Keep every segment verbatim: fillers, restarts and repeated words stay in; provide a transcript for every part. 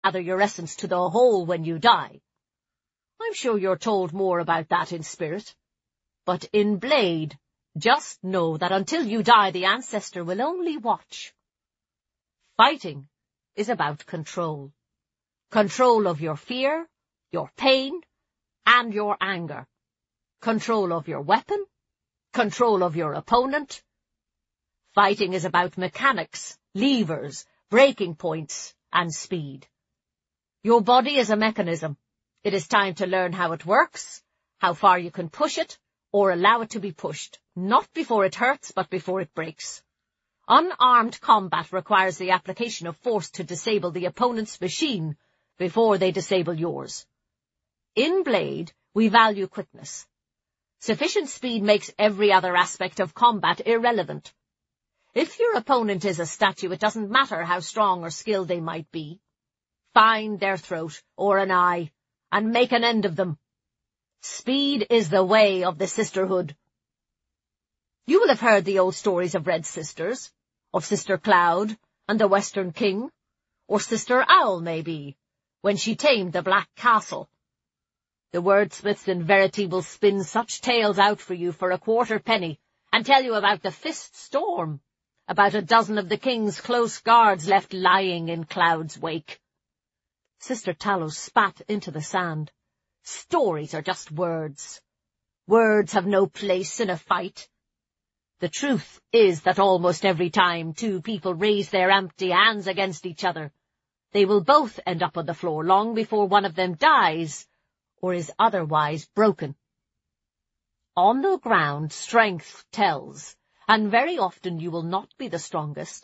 gather your essence to the whole when you die. I'm sure you're told more about that in spirit. But in Blade, just know that until you die, the ancestor will only watch. Fighting is about control. Control of your fear, your pain, and your anger. Control of your weapon. Control of your opponent. Fighting is about mechanics, levers, breaking points, and speed. Your body is a mechanism. It is time to learn how it works, how far you can push it, or allow it to be pushed, not before it hurts, but before it breaks. Unarmed combat requires the application of force to disable the opponent's machine before they disable yours. In Blade, we value quickness. Sufficient speed makes every other aspect of combat irrelevant. If your opponent is a statue, it doesn't matter how strong or skilled they might be. Find their throat or an eye, and make an end of them. Speed is the way of the sisterhood. You will have heard the old stories of Red Sisters, of Sister Cloud and the Western King, or Sister Owl, maybe, when she tamed the Black Castle. The wordsmiths in Verity will spin such tales out for you for a quarter penny, and tell you about the Fist Storm, about a dozen of the king's close guards left lying in Cloud's wake. Sister Talos spat into the sand. Stories are just words. Words have no place in a fight. The truth is that almost every time two people raise their empty hands against each other, they will both end up on the floor long before one of them dies or is otherwise broken. On the ground, strength tells, and very often you will not be the strongest.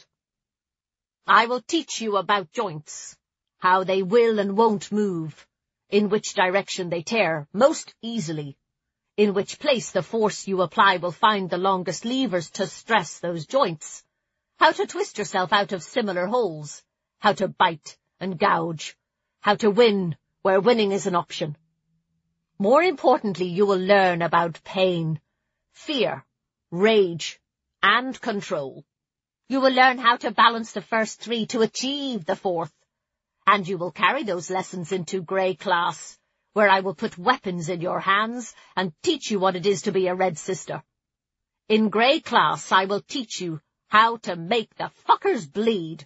I will teach you about joints, how they will and won't move, in which direction they tear most easily, in which place the force you apply will find the longest levers to stress those joints, how to twist yourself out of similar holes, how to bite and gouge, how to win where winning is an option. More importantly, you will learn about pain, fear, rage, and control. You will learn how to balance the first three to achieve the fourth, and you will carry those lessons into Grey Class, where I will put weapons in your hands and teach you what it is to be a Red Sister. In Grey Class, I will teach you how to make the fuckers bleed.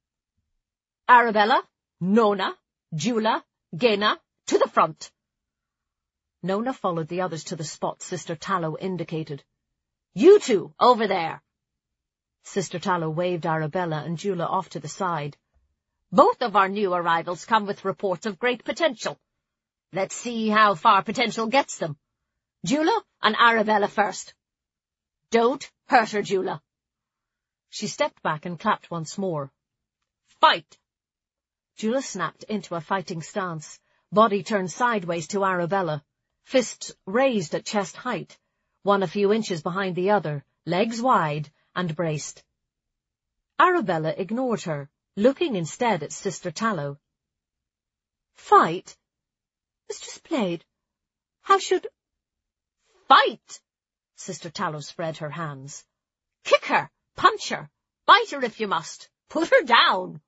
Arabella, Nona, Jula, Gaina, to the front. Nona followed the others to the spot Sister Tallow indicated. You two, over there. Sister Tallow waved Arabella and Jula off to the side. Both of our new arrivals come with reports of great potential. Let's see how far potential gets them. Jula and Arabella first. Don't hurt her, Jula. She stepped back and clapped once more. Fight! Jula snapped into a fighting stance, body turned sideways to Arabella, fists raised at chest height, one a few inches behind the other, legs wide, and braced. Arabella ignored her, looking instead at Sister Tallow. Fight? Mistress Blade, how should— Fight! Sister Tallow spread her hands. Kick her, punch her, bite her if you must, put her down.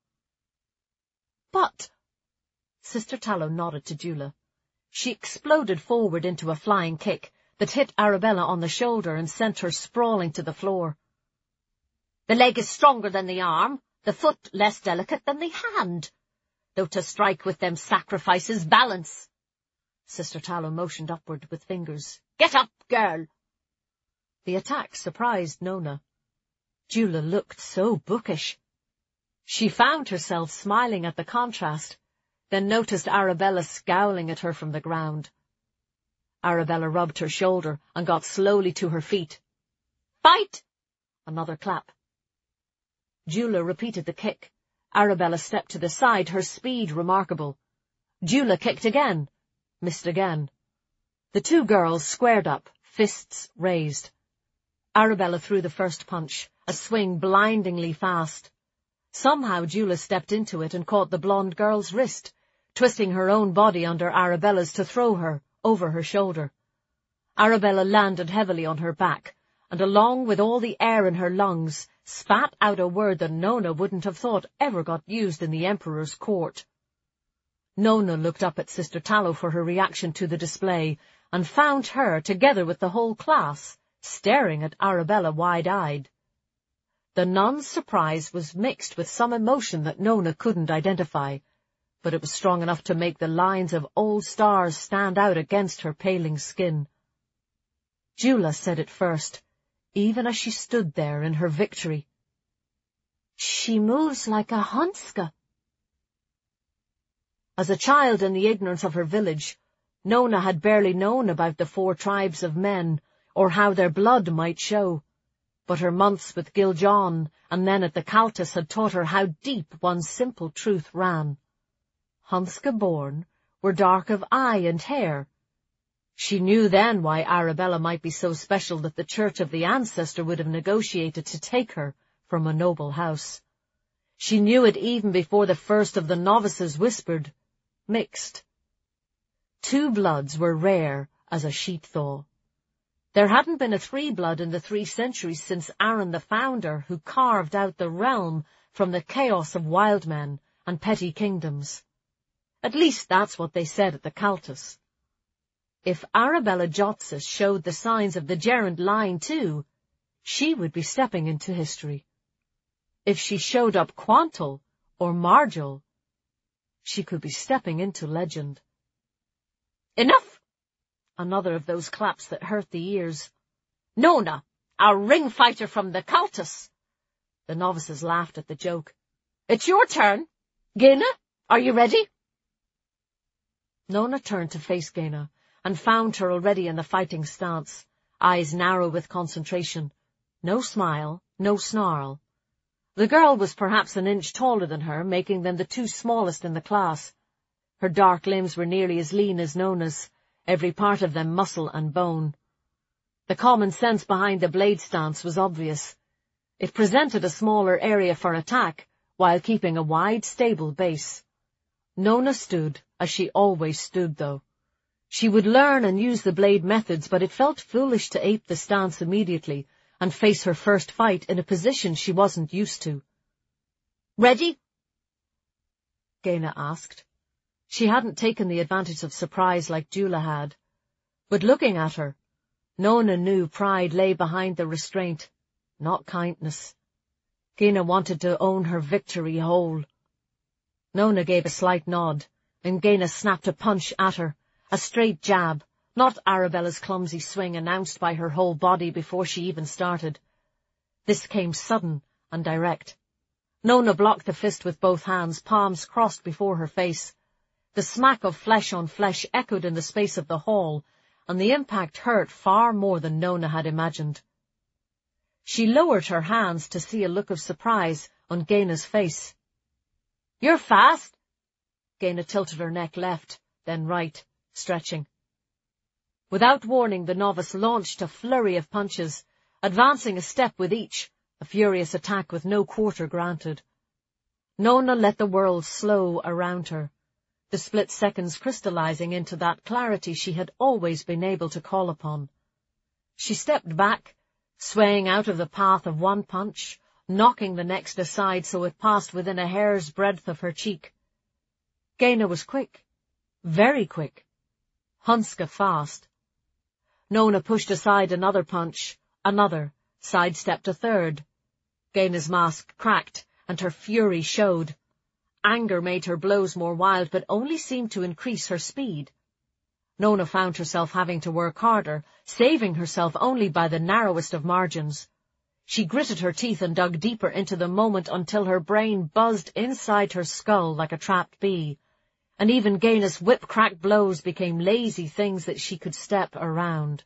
But— Sister Tallow nodded to Jula. She exploded forward into a flying kick that hit Arabella on the shoulder and sent her sprawling to the floor. The leg is stronger than the arm, the foot less delicate than the hand, though to strike with them sacrifices balance. Sister Tallow motioned upward with fingers. Get up, girl! The attack surprised Nona. Jula looked so bookish. She found herself smiling at the contrast, then noticed Arabella scowling at her from the ground. Arabella rubbed her shoulder and got slowly to her feet. Fight! Another clap. Jula repeated the kick. Arabella stepped to the side, her speed remarkable. Jula kicked again, missed again. The two girls squared up, fists raised. Arabella threw the first punch, a swing blindingly fast. Somehow Jula stepped into it and caught the blonde girl's wrist, twisting her own body under Arabella's to throw her over her shoulder. Arabella landed heavily on her back, and along with all the air in her lungs, spat out a word that Nona wouldn't have thought ever got used in the Emperor's court. Nona looked up at Sister Tallow for her reaction to the display, and found her, together with the whole class, staring at Arabella wide-eyed. The nun's surprise was mixed with some emotion that Nona couldn't identify, but it was strong enough to make the lines of old stars stand out against her paling skin. Jula said it first, even as she stood there in her victory. "She moves like a Hanska." As a child in the ignorance of her village, Nona had barely known about the four tribes of men, or how their blood might show, but her months with Giljon and then at the Caltas had taught her how deep one simple truth ran. Hanska-born were dark of eye and hair. She knew then why Arabella might be so special that the Church of the Ancestor would have negotiated to take her from a noble house. She knew it even before the first of the novices whispered, "Mixed." Two bloods were rare as a sheep thaw. There hadn't been a three-blood in the three centuries since Aaron the Founder, who carved out the realm from the chaos of wild men and petty kingdoms. At least that's what they said at the Caltas. If Arabella Jotsis showed the signs of the gerund line too, she would be stepping into history. If she showed up Quantal or Margil, she could be stepping into legend. "Enough!" Another of those claps that hurt the ears. "Nona, our ring fighter from the Caltas!" The novices laughed at the joke. "It's your turn. Gaina, are you ready?" Nona turned to face Gaina, and found her already in the fighting stance, eyes narrow with concentration. No smile, no snarl. The girl was perhaps an inch taller than her, making them the two smallest in the class. Her dark limbs were nearly as lean as Nona's, every part of them muscle and bone. The common sense behind the blade stance was obvious. It presented a smaller area for attack, while keeping a wide, stable base. Nona stood as she always stood, though. She would learn and use the blade methods, but it felt foolish to ape the stance immediately and face her first fight in a position she wasn't used to. "Ready?" Gaina asked. She hadn't taken the advantage of surprise like Jula had. But looking at her, Nona knew pride lay behind the restraint, not kindness. Gaina wanted to own her victory whole. Nona gave a slight nod, and Gaina snapped a punch at her, a straight jab, not Arabella's clumsy swing announced by her whole body before she even started. This came sudden and direct. Nona blocked the fist with both hands, palms crossed before her face. The smack of flesh on flesh echoed in the space of the hall, and the impact hurt far more than Nona had imagined. She lowered her hands to see a look of surprise on Gaina's face. "You're fast!" Gaina tilted her neck left, then right, stretching. Without warning, the novice launched a flurry of punches, advancing a step with each, a furious attack with no quarter granted. Nona let the world slow around her, the split seconds crystallizing into that clarity she had always been able to call upon. She stepped back, swaying out of the path of one punch, knocking the next aside so it passed within a hair's breadth of her cheek. Gaina was quick, very quick, Hanska fast. Nona pushed aside another punch, another, sidestepped a third. Gaina's mask cracked, and her fury showed. Anger made her blows more wild, but only seemed to increase her speed. Nona found herself having to work harder, saving herself only by the narrowest of margins. She gritted her teeth and dug deeper into the moment until her brain buzzed inside her skull like a trapped bee, and even Gaina's whip-crack blows became lazy things that she could step around.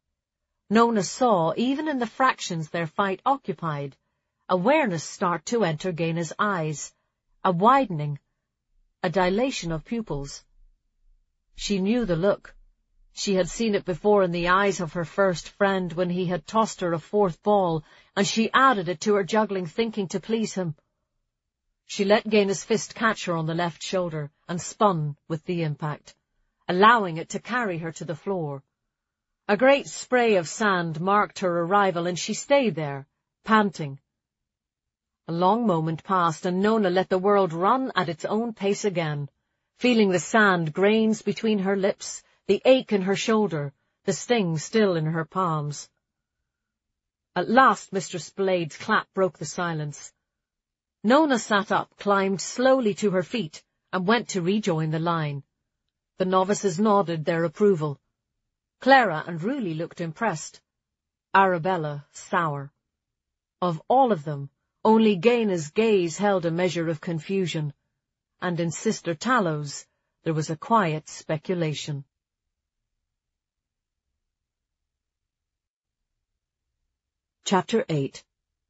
Nona saw, even in the fractions their fight occupied, awareness start to enter Gaina's eyes, a widening, a dilation of pupils. She knew the look. She had seen it before in the eyes of her first friend when he had tossed her a fourth ball, and she added it to her juggling thinking to please him. She let Gaina's fist catch her on the left shoulder and spun with the impact, allowing it to carry her to the floor. A great spray of sand marked her arrival, and she stayed there, panting. A long moment passed, and Nona let the world run at its own pace again, feeling the sand grains between her lips, the ache in her shoulder, the sting still in her palms. At last Mistress Blade's clap broke the silence. Nona sat up, climbed slowly to her feet, and went to rejoin the line. The novices nodded their approval. Clara and Ruli looked impressed. Arabella sour. Of all of them, only Gaina's gaze held a measure of confusion, and in Sister Tallow's there was a quiet speculation. Chapter eight.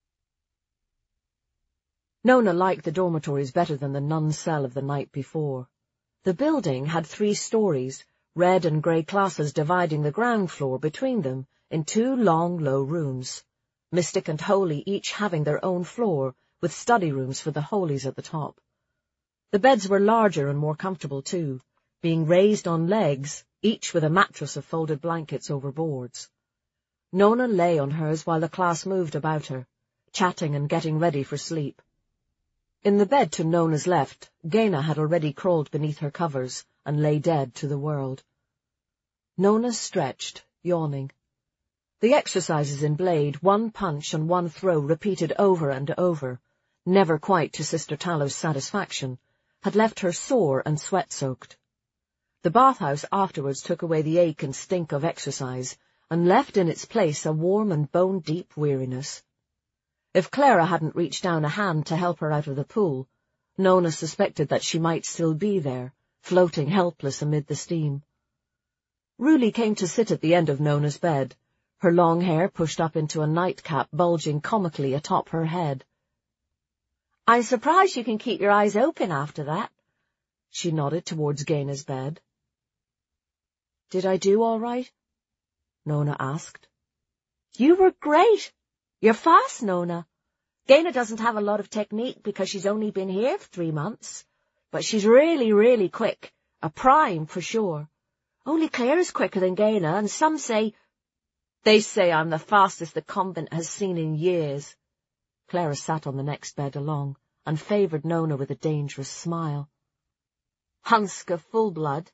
Nona liked the dormitories better than the nun's cell of the night before. The building had three stories, red and grey classes dividing the ground floor between them in two long, low rooms, Mystic and Holy each having their own floor, with study rooms for the Holies at the top. The beds were larger and more comfortable too, being raised on legs, each with a mattress of folded blankets over boards. Nona lay on hers while the class moved about her, chatting and getting ready for sleep. In the bed to Nona's left, Gaina had already crawled beneath her covers and lay dead to the world. Nona stretched, yawning. The exercises in Blade, one punch and one throw repeated over and over, never quite to Sister Tallow's satisfaction, had left her sore and sweat-soaked. The bathhouse afterwards took away the ache and stink of exercise, and left in its place a warm and bone-deep weariness. If Clara hadn't reached down a hand to help her out of the pool, Nona suspected that she might still be there, floating helpless amid the steam. Ruli came to sit at the end of Nona's bed, her long hair pushed up into a nightcap bulging comically atop her head. "I'm surprised you can keep your eyes open after that." She nodded towards Gaina's bed. "Did I do all right?" Nona asked. "You were great. You're fast, Nona. Gaina doesn't have a lot of technique because she's only been here for three months, but she's really, really quick, a prime for sure. Only Claire's quicker than Gaina, and some say—" "They say I'm the fastest the convent has seen in years." Clara sat on the next bed along, and favoured Nona with a dangerous smile. "Hunska full blood."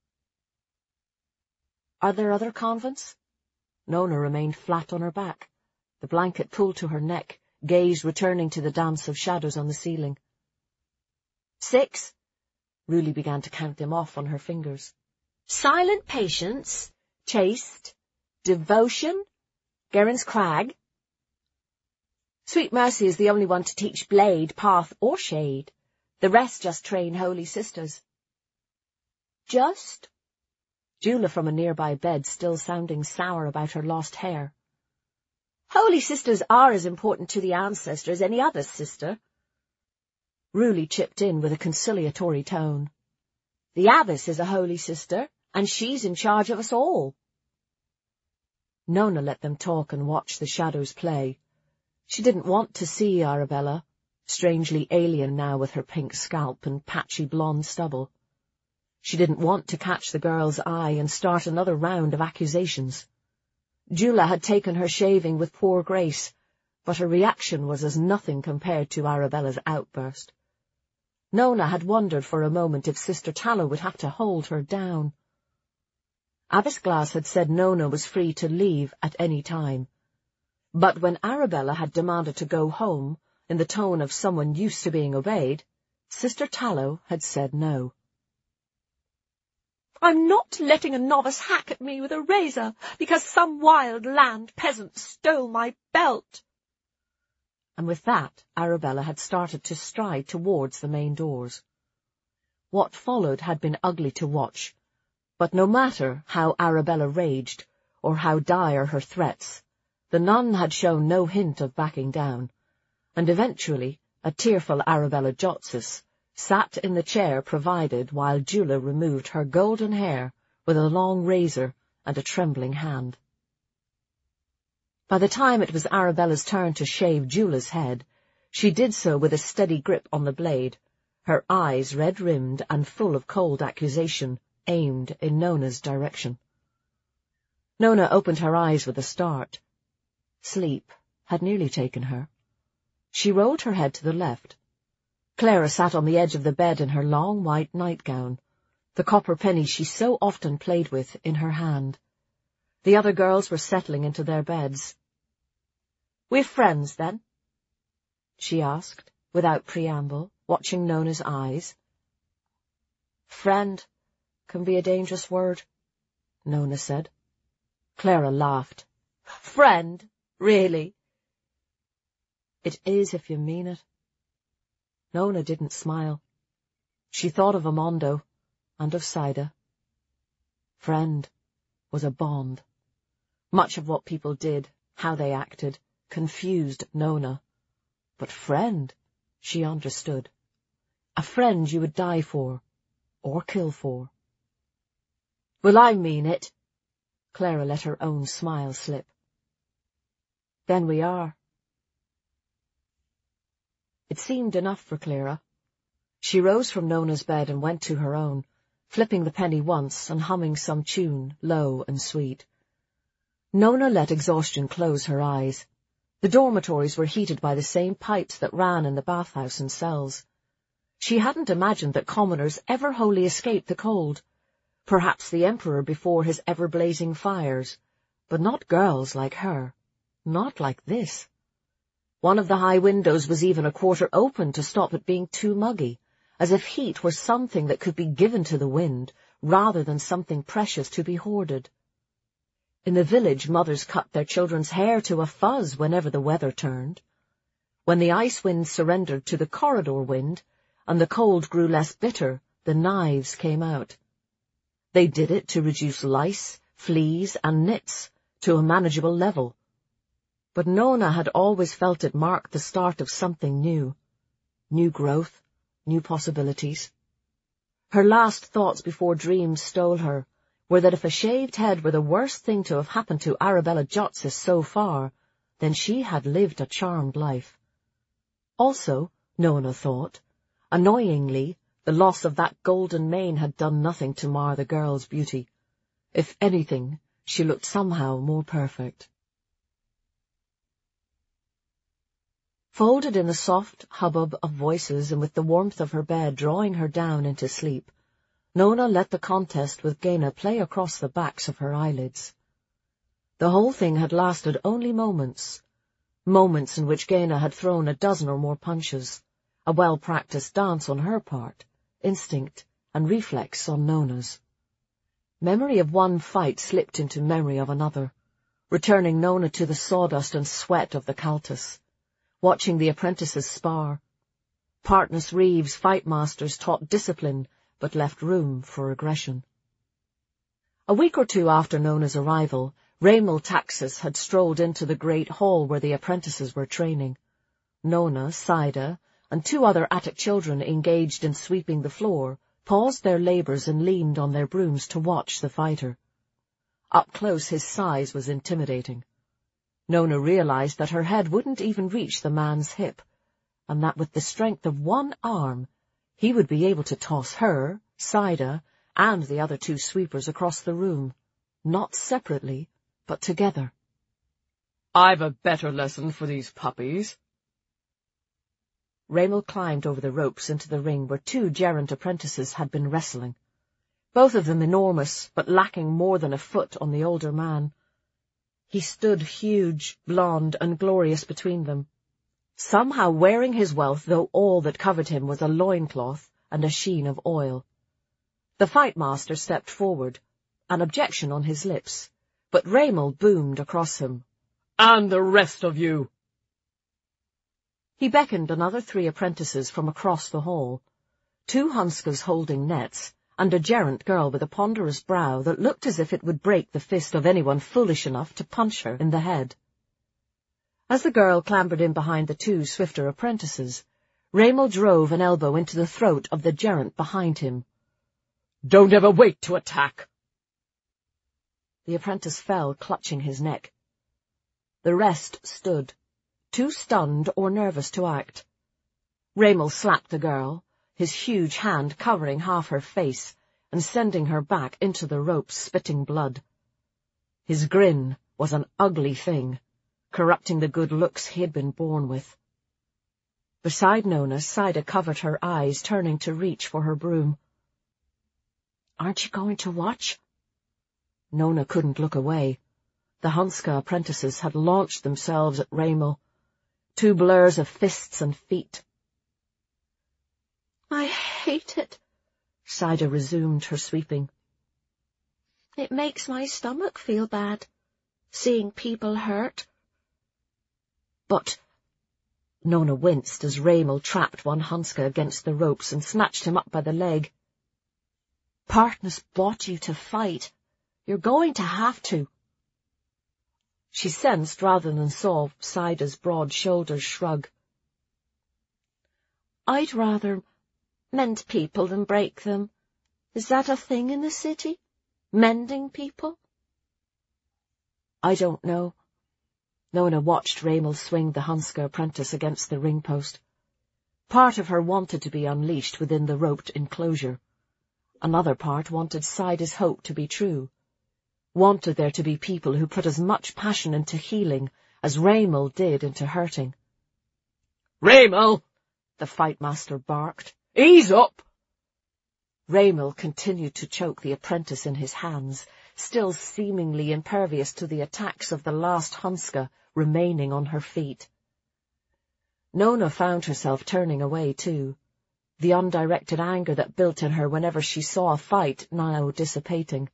"Are there other convents?" Nona remained flat on her back, the blanket pulled to her neck, gaze returning to the dance of shadows on the ceiling. "Six." Ruli began to count them off on her fingers. "Silent Patience, Chaste, Devotion, Gerrans Crag. Sweet Mercy is the only one to teach Blade, Path, or Shade. The rest just train Holy Sisters." "Just?" Jula from a nearby bed still sounding sour about her lost hair. "Holy Sisters are as important to the ancestor as any other sister." Ruli chipped in with a conciliatory tone. "The Abbess is a Holy Sister, and she's in charge of us all." Nona let them talk and watch the shadows play. She didn't want to see Arabella, strangely alien now with her pink scalp and patchy blonde stubble. She didn't want to catch the girl's eye and start another round of accusations. Jula had taken her shaving with poor grace, but her reaction was as nothing compared to Arabella's outburst. Nona had wondered for a moment if Sister Tallow would have to hold her down. Abbess Glass had said Nona was free to leave at any time, but when Arabella had demanded to go home, in the tone of someone used to being obeyed, Sister Tallow had said no. "I'm not letting a novice hack at me with a razor because some wild land peasant stole my belt." And with that, Arabella had started to stride towards the main doors. What followed had been ugly to watch, but no matter how Arabella raged, or how dire her threats, the nun had shown no hint of backing down, and eventually a tearful Arabella Jotsis sat in the chair provided while Jula removed her golden hair with a long razor and a trembling hand. By the time it was Arabella's turn to shave Jula's head, she did so with a steady grip on the blade, her eyes red-rimmed and full of cold accusation, aimed in Nona's direction. Nona opened her eyes with a start. Sleep had nearly taken her. She rolled her head to the left. Clara sat on the edge of the bed in her long white nightgown, the copper penny she so often played with in her hand. The other girls were settling into their beds. "We're friends, then?" she asked, without preamble, watching Nona's eyes. "Friend can be a dangerous word," Nona said. Clara laughed. "Friend? Really?" "It is if you mean it." Nona didn't smile. She thought of Amondo and of Saida. Friend was a bond. Much of what people did, how they acted, confused Nona. But friend, she understood. A friend you would die for, or kill for. "Well, I mean it." Clara let her own smile slip. "Then we are." It seemed enough for Clara. She rose from Nona's bed and went to her own, flipping the penny once and humming some tune, low and sweet. Nona let exhaustion close her eyes. The dormitories were heated by the same pipes that ran in the bathhouse and cells. She hadn't imagined that commoners ever wholly escaped the cold. Perhaps the Emperor before his ever-blazing fires, but not girls like her. Not like this. One of the high windows was even a quarter open to stop it being too muggy, as if heat were something that could be given to the wind, rather than something precious to be hoarded. In the village, mothers cut their children's hair to a fuzz whenever the weather turned. When the ice wind surrendered to the corridor wind, and the cold grew less bitter, the knives came out. They did it to reduce lice, fleas, and nits to a manageable level. But Nona had always felt it marked the start of something new. New growth, new possibilities. Her last thoughts before dreams stole her were that if a shaved head were the worst thing to have happened to Arabella Jotsis so far, then she had lived a charmed life. Also, Nona thought, annoyingly, the loss of that golden mane had done nothing to mar the girl's beauty. If anything, she looked somehow more perfect. Folded in the soft hubbub of voices and with the warmth of her bed drawing her down into sleep, Nona let the contest with Gaina play across the backs of her eyelids. The whole thing had lasted only moments, moments in which Gaina had thrown a dozen or more punches, a well-practiced dance on her part, instinct and reflex on Nona's. Memory of one fight slipped into memory of another, returning Nona to the sawdust and sweat of the Cultus. Watching the apprentices spar. Partnus Reeves' fight masters taught discipline, but left room for aggression. A week or two after Nona's arrival, Raymel Taxis had strolled into the great hall where the apprentices were training. Nona, Saida, and two other Attic children engaged in sweeping the floor paused their labours and leaned on their brooms to watch the fighter. Up close his size was intimidating. Nona realized that her head wouldn't even reach the man's hip, and that with the strength of one arm, he would be able to toss her, Saida, and the other two sweepers across the room, not separately, but together. "I've a better lesson for these puppies." Raymel climbed over the ropes into the ring where two gerent apprentices had been wrestling, both of them enormous, but lacking more than a foot on the older man. He stood huge, blond, and glorious between them, somehow wearing his wealth, though all that covered him was a loincloth and a sheen of oil. The fight master stepped forward, an objection on his lips, but Raymel boomed across him. "And the rest of you!" He beckoned another three apprentices from across the hall, two Hunskas holding nets, and a gerent girl with a ponderous brow that looked as if it would break the fist of anyone foolish enough to punch her in the head. As the girl clambered in behind the two swifter apprentices, Raymel drove an elbow into the throat of the gerent behind him. "Don't ever wait to attack!" The apprentice fell, clutching his neck. The rest stood, too stunned or nervous to act. Raymel slapped the girl, his huge hand covering half her face and sending her back into the ropes, spitting blood. His grin was an ugly thing, corrupting the good looks he had been born with. Beside Nona, Saida covered her eyes, turning to reach for her broom. Aren't you going to watch? Nona couldn't look away. The Hanska apprentices had launched themselves at Raymel, two blurs of fists and feet. I hate it, Saida resumed her sweeping. It makes my stomach feel bad, seeing people hurt. But Nona winced as Raymel trapped one Hanska against the ropes and snatched him up by the leg. Partners bought you to fight. You're going to have to. She sensed rather than saw Saida's broad shoulders shrug. I'd rather mend people than break them. Is that a thing in the city? Mending people? I don't know. Nona watched Raymel swing the Hanska apprentice against the ring post. Part of her wanted to be unleashed within the roped enclosure. Another part wanted Saida's hope to be true. Wanted there to be people who put as much passion into healing as Raymel did into hurting. Raymel! The fight master barked. Ease up! Raymel continued to choke the apprentice in his hands, still seemingly impervious to the attacks of the last Hanska remaining on her feet. Nona found herself turning away too, the undirected anger that built in her whenever she saw a fight now dissipating.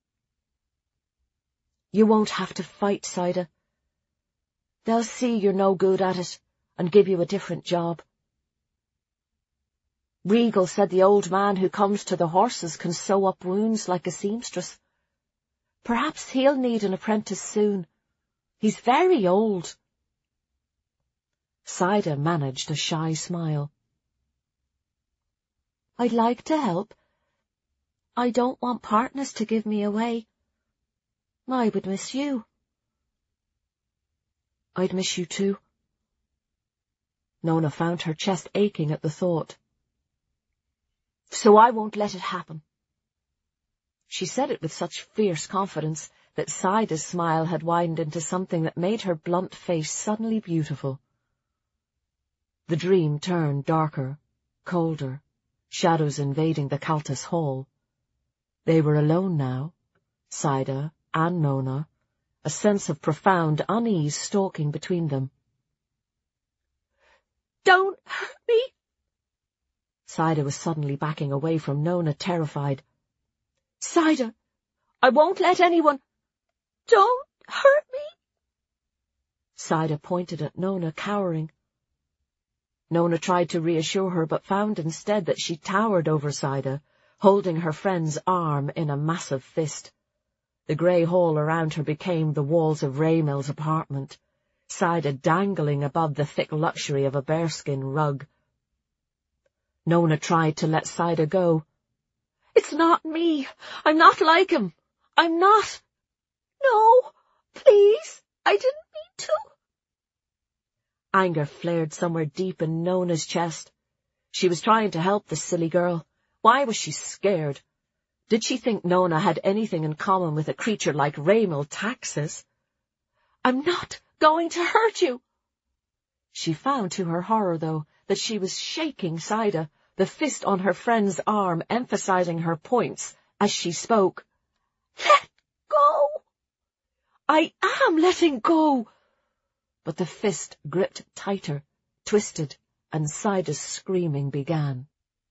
You won't have to fight, Saida. They'll see you're no good at it and give you a different job. Regal said the old man who comes to the horses can sew up wounds like a seamstress. Perhaps he'll need an apprentice soon. He's very old. Saida managed a shy smile. I'd like to help. I don't want partners to give me away. I would miss you. I'd miss you too. Nona found her chest aching at the thought. So I won't let it happen. She said it with such fierce confidence that Saida's smile had widened into something that made her blunt face suddenly beautiful. The dream turned darker, colder, shadows invading the Kaltas hall. They were alone now, Saida and Nona, a sense of profound unease stalking between them. Don't hurt me! Saida was suddenly backing away from Nona, terrified. Saida, I won't let anyone... Don't hurt me! Saida pointed at Nona, cowering. Nona tried to reassure her, but found instead that she towered over Saida, holding her friend's arm in a massive fist. The grey hall around her became the walls of Raymel's apartment, Saida dangling above the thick luxury of a bearskin rug. Nona tried to let Saida go. It's not me. I'm not like him. I'm not. No, please. I didn't mean to. Anger flared somewhere deep in Nona's chest. She was trying to help the silly girl. Why was she scared? Did she think Nona had anything in common with a creature like Raymel Taxis? I'm not going to hurt you. She found to her horror, though, that she was shaking Saida, the fist on her friend's arm emphasizing her points as she spoke. Let go! I am letting go! But the fist gripped tighter, twisted, and Saida's screaming began.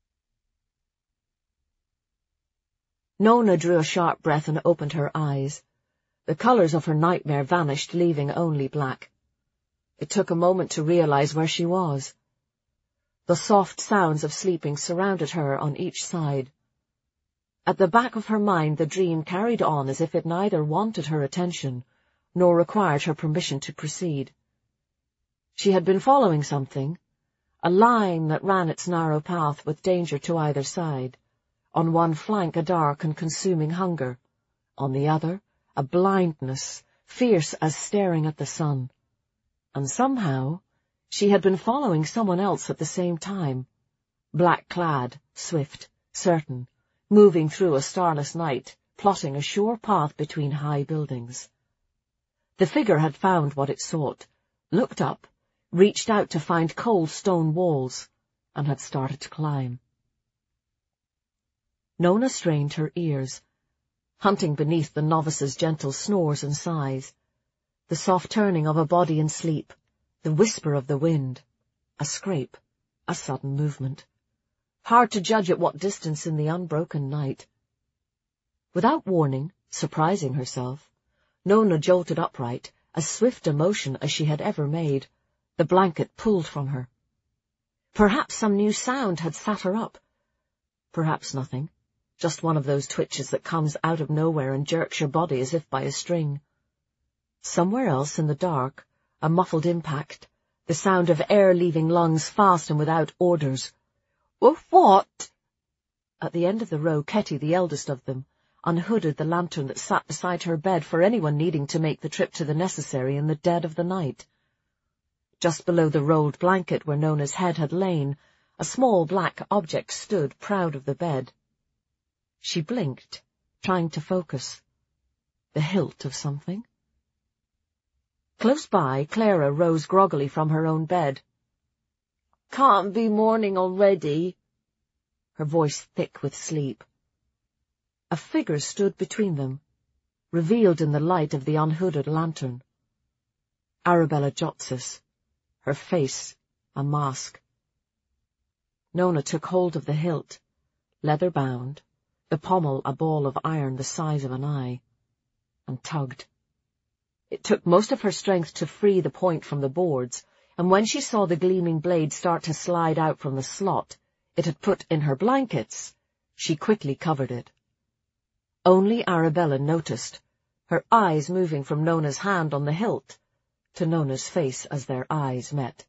Nona drew a sharp breath and opened her eyes. The colours of her nightmare vanished, leaving only black. It took a moment to realize where she was. The soft sounds of sleeping surrounded her on each side. At the back of her mind the dream carried on as if it neither wanted her attention, nor required her permission to proceed. She had been following something, a line that ran its narrow path with danger to either side. On one flank a dark and consuming hunger, on the other a blindness, fierce as staring at the sun. And somehow she had been following someone else at the same time, black-clad, swift, certain, moving through a starless night, plotting a sure path between high buildings. The figure had found what it sought, looked up, reached out to find cold stone walls, and had started to climb. Nona strained her ears, hunting beneath the novice's gentle snores and sighs, the soft turning of a body in sleep, the whisper of the wind, a scrape, a sudden movement. Hard to judge at what distance in the unbroken night. Without warning, surprising herself, Nona jolted upright, as swift a motion as she had ever made, the blanket pulled from her. Perhaps some new sound had sat her up. Perhaps nothing, just one of those twitches that comes out of nowhere and jerks your body as if by a string. Somewhere else in the dark, a muffled impact, the sound of air leaving lungs fast and without orders. "What?" At the end of the row, Ketty, the eldest of them, unhooded the lantern that sat beside her bed for anyone needing to make the trip to the necessary in the dead of the night. Just below the rolled blanket where Nona's head had lain, a small black object stood proud of the bed. She blinked, trying to focus. The hilt of something? Close by, Clara rose groggily from her own bed. "Can't be morning already," her voice thick with sleep. A figure stood between them, revealed in the light of the unhooded lantern. Arabella Jotsis, her face a mask. Nona took hold of the hilt, leather-bound, the pommel a ball of iron the size of an eye, and tugged. It took most of her strength to free the point from the boards, and when she saw the gleaming blade start to slide out from the slot it had put in her blankets, she quickly covered it. Only Arabella noticed, her eyes moving from Nona's hand on the hilt to Nona's face as their eyes met.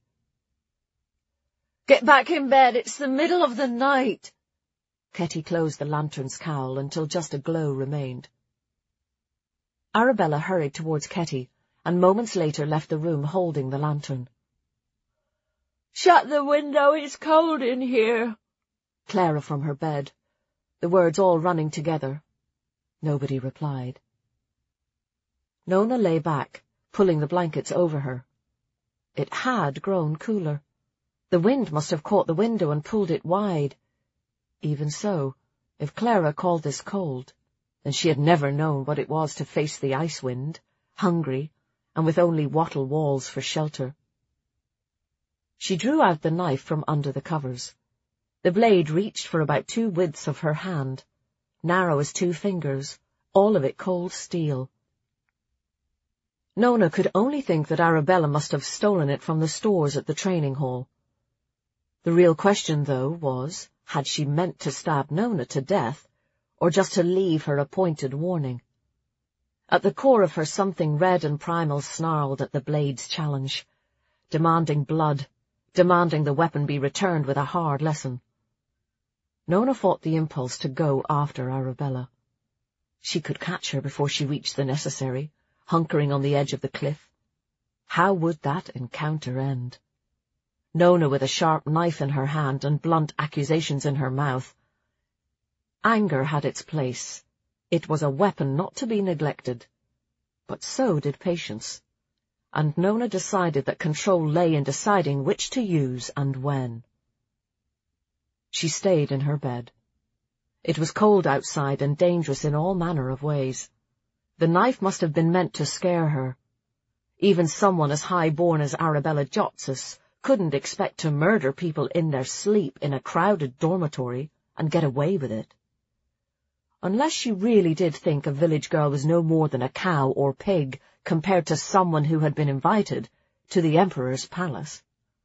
"Get back in bed, it's the middle of the night." Ketty closed the lantern's cowl until just a glow remained. Arabella hurried towards Ketty, and moments later left the room holding the lantern. "Shut the window, it's cold in here," Clara from her bed, the words all running together. Nobody replied. Nona lay back, pulling the blankets over her. It had grown cooler. The wind must have caught the window and pulled it wide. Even so, if Clara called this cold, then she had never known what it was to face the ice wind, hungry, and with only wattle walls for shelter. She drew out the knife from under the covers. The blade reached for about two widths of her hand, narrow as two fingers, all of it cold steel. Nona could only think that Arabella must have stolen it from the stores at the training hall. The real question, though, was, had she meant to stab Nona to death, or just to leave her appointed warning? At the core of her something red and primal snarled at the blade's challenge, demanding blood, demanding the weapon be returned with a hard lesson. Nona fought the impulse to go after Arabella. She could catch her before she reached the necessary, hunkering on the edge of the cliff. How would that encounter end? Nona with a sharp knife in her hand and blunt accusations in her mouth. Anger had its place. It was a weapon not to be neglected. But so did patience. And Nona decided that control lay in deciding which to use and when. She stayed in her bed. It was cold outside and dangerous in all manner of ways. The knife must have been meant to scare her. Even someone as high-born as Arabella Jotsis couldn't expect to murder people in their sleep in a crowded dormitory and get away with it. Unless she really did think a village girl was no more than a cow or pig compared to someone who had been invited to the Emperor's palace.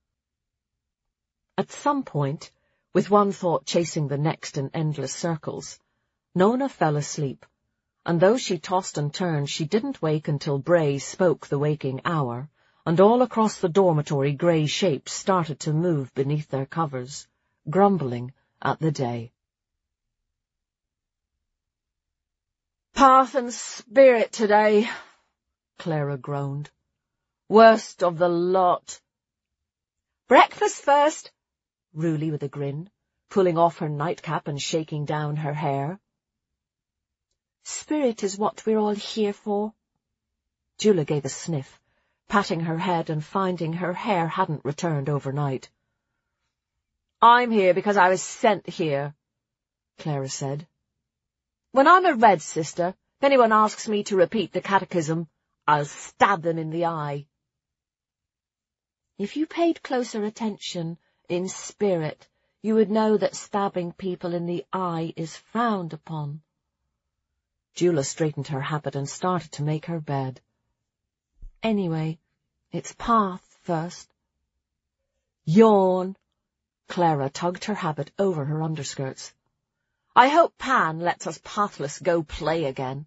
At some point, with one thought chasing the next in endless circles, Nona fell asleep, and though she tossed and turned, she didn't wake until Bray spoke the waking hour, and all across the dormitory grey shapes started to move beneath their covers, grumbling at the day. "Path and spirit today," Clara groaned. "Worst of the lot." "Breakfast first," Ruli with a grin, pulling off her nightcap and shaking down her hair. "Spirit is what we're all here for." Jula gave a sniff, patting her head and finding her hair hadn't returned overnight. "I'm here because I was sent here," Clara said, When I'm a Red Sister, if anyone asks me to repeat the catechism, I'll stab them in the eye. If you paid closer attention in spirit, you would know that stabbing people in the eye is frowned upon. Jula straightened her habit and started to make her bed. Anyway, it's Path first. Yawn. Clara tugged her habit over her underskirts. I hope Pan lets us Pathless go play again.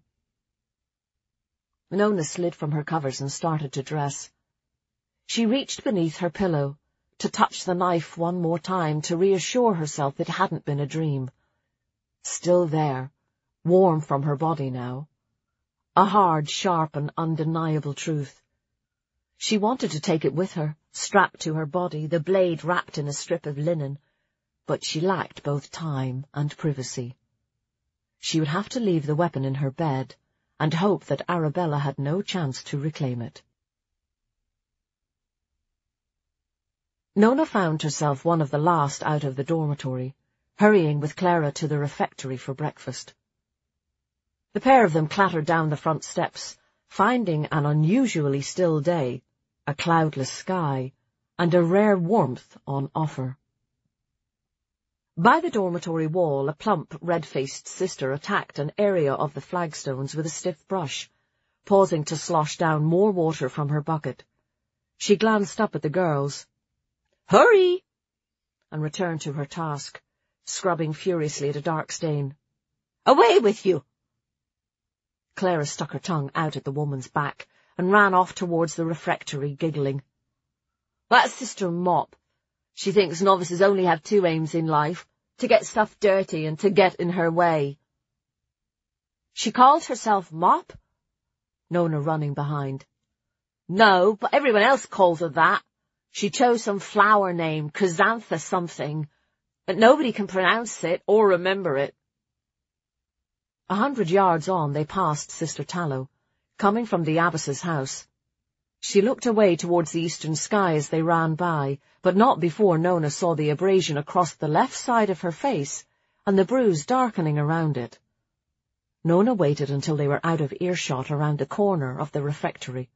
Nona slid from her covers and started to dress. She reached beneath her pillow to touch the knife one more time to reassure herself it hadn't been a dream. Still there, warm from her body now. A hard, sharp, and undeniable truth. She wanted to take it with her, strapped to her body, the blade wrapped in a strip of linen, but she lacked both time and privacy. She would have to leave the weapon in her bed and hope that Arabella had no chance to reclaim it. Nona found herself one of the last out of the dormitory, hurrying with Clara to the refectory for breakfast. The pair of them clattered down the front steps, finding an unusually still day, a cloudless sky, and a rare warmth on offer. By the dormitory wall, a plump, red-faced sister attacked an area of the flagstones with a stiff brush, pausing to slosh down more water from her bucket. She glanced up at the girls. "Hurry!" and returned to her task, scrubbing furiously at a dark stain. "Away with you!" Clara stuck her tongue out at the woman's back and ran off towards the refectory, giggling. "That's Sister Mop. She thinks novices only have two aims in life, to get stuff dirty and to get in her way." "She called herself Mop?" Nona running behind. "No, but everyone else calls her that. She chose some flower name, Chrysanthus something, but nobody can pronounce it or remember it." A hundred yards on they passed Sister Tallow, coming from the abbess's house. She looked away towards the eastern sky as they ran by, but not before Nona saw the abrasion across the left side of her face and the bruise darkening around it. Nona waited until they were out of earshot around the corner of the refectory.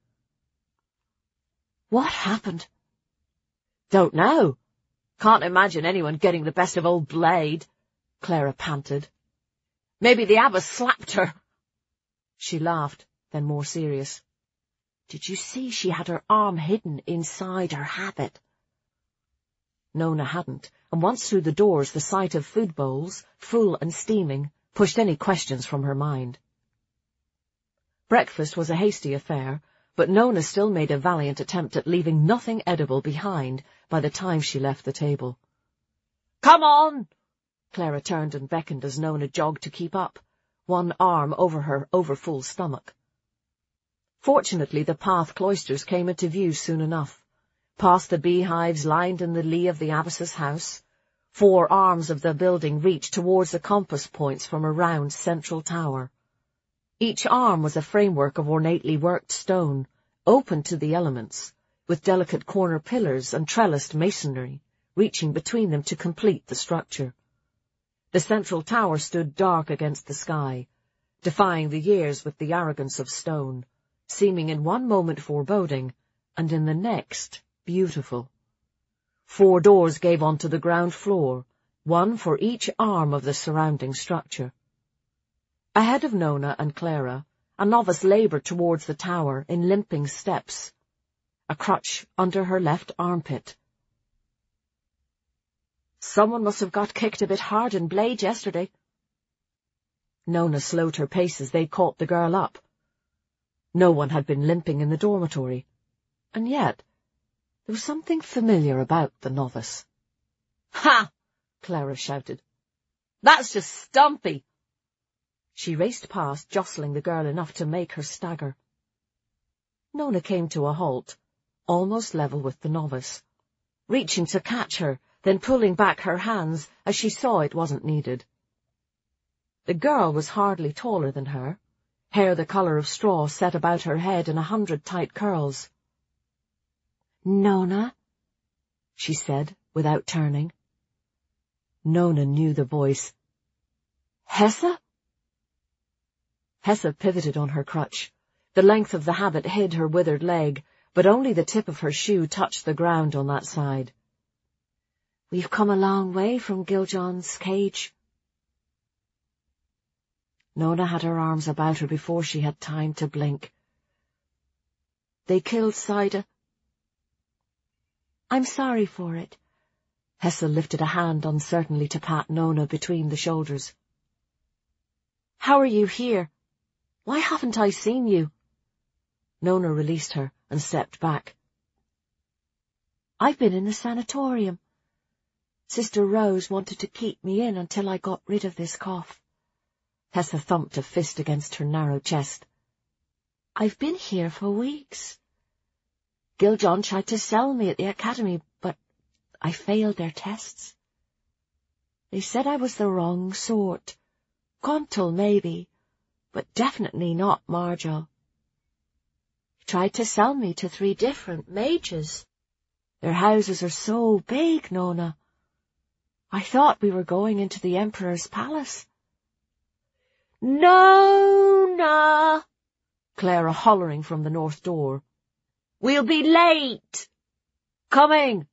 "What happened?" "Don't know. Can't imagine anyone getting the best of old Blade," Clara panted. "Maybe the abbess slapped her." She laughed, then more serious. "Did you see she had her arm hidden inside her habit?" Nona hadn't, and once through the doors the sight of food bowls, full and steaming, pushed any questions from her mind. Breakfast was a hasty affair, but Nona still made a valiant attempt at leaving nothing edible behind by the time she left the table. "Come on!" Clara turned and beckoned as Nona jogged to keep up, one arm over her overfull stomach. Fortunately, the Path cloisters came into view soon enough, past the beehives lined in the lee of the abbess's house. Four arms of the building reached towards the compass points from a round central tower. Each arm was a framework of ornately worked stone, open to the elements, with delicate corner pillars and trellised masonry, reaching between them to complete the structure. The central tower stood dark against the sky, defying the years with the arrogance of stone, seeming in one moment foreboding, and in the next beautiful. Four doors gave onto the ground floor, one for each arm of the surrounding structure. Ahead of Nona and Clara, a novice laboured towards the tower in limping steps, a crutch under her left armpit. "Someone must have got kicked a bit hard in Blade yesterday." Nona slowed her pace as they caught the girl up. No one had been limping in the dormitory, and yet there was something familiar about the novice. "Ha!" Clara shouted. "That's just Stumpy." She raced past, jostling the girl enough to make her stagger. Nona came to a halt, almost level with the novice, reaching to catch her, then pulling back her hands as she saw it wasn't needed. The girl was hardly taller than her, hair the colour of straw set about her head in a hundred tight curls. "Nona?" she said, without turning. Nona knew the voice. "Hessa?" Hesse pivoted on her crutch. The length of the habit hid her withered leg, but only the tip of her shoe touched the ground on that side. "We've come a long way from Giljon's cage." Nona had her arms about her before she had time to blink. "They killed Saida." "I'm sorry for it." Hesse lifted a hand uncertainly to pat Nona between the shoulders. "How are you here? Why haven't I seen you?" Nona released her and stepped back. "I've been in the sanatorium. Sister Rose wanted to keep me in until I got rid of this cough." Hesse thumped a fist against her narrow chest. "I've been here for weeks. Giljon tried to sell me at the academy, but I failed their tests. They said I was the wrong sort. Quantal, maybe, but definitely not Marjol. He tried to sell me to three different mages. Their houses are so big, Nona. I thought we were going into the Emperor's palace." "Nona!" Clara hollering from the north door. "We'll be late!" "Coming!"